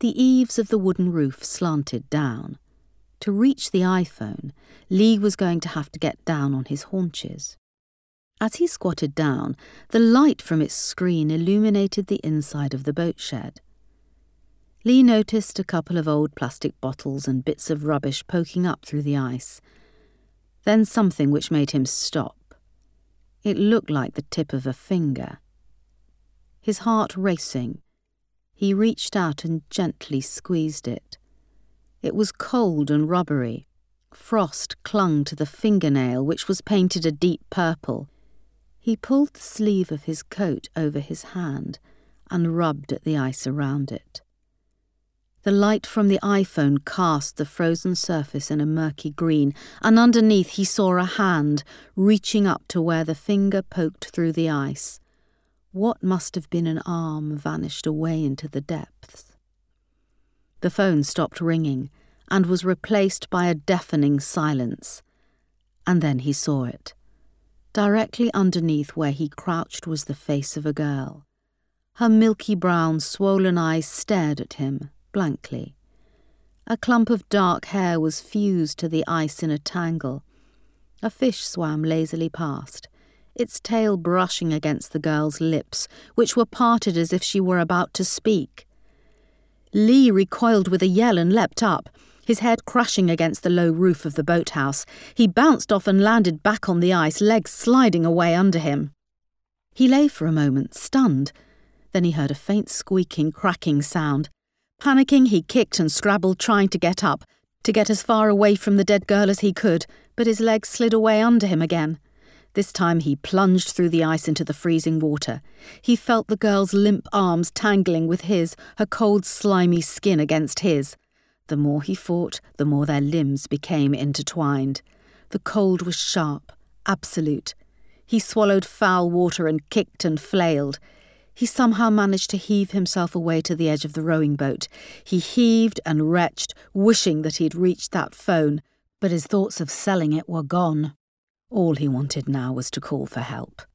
The eaves of the wooden roof slanted down. To reach the iPhone, Lee was going to have to get down on his haunches. As he squatted down, the light from its screen illuminated the inside of the boat shed. Lee noticed a couple of old plastic bottles and bits of rubbish poking up through the ice, then something which made him stop. It looked like the tip of a finger. His heart racing, he reached out and gently squeezed it. It was cold and rubbery. Frost clung to the fingernail, which was painted a deep purple. He pulled the sleeve of his coat over his hand and rubbed at the ice around it. The light from the iPhone cast the frozen surface in a murky green, and underneath he saw a hand reaching up to where the finger poked through the ice. What must have been an arm vanished away into the depths. The phone stopped ringing and was replaced by a deafening silence. And then he saw it. Directly underneath where he crouched was the face of a girl. Her milky brown, swollen eyes stared at him, blankly. A clump of dark hair was fused to the ice in a tangle. A fish swam lazily past, its tail brushing against the girl's lips, which were parted as if she were about to speak. Lee recoiled with a yell and leapt up, his head crashing against the low roof of the boathouse. He bounced off and landed back on the ice, legs sliding away under him. He lay for a moment, stunned. Then he heard a faint squeaking, cracking sound. Panicking, he kicked and scrabbled, trying to get up, to get as far away from the dead girl as he could, but his legs slid away under him again. This time he plunged through the ice into the freezing water. He felt the girl's limp arms tangling with his, her cold, slimy skin against his. The more he fought, the more their limbs became intertwined. The cold was sharp, absolute. He swallowed foul water and kicked and flailed. He somehow managed to heave himself away to the edge of the rowing boat. He heaved and retched, wishing that he'd reached that phone, but his thoughts of selling it were gone. All he wanted now was to call for help.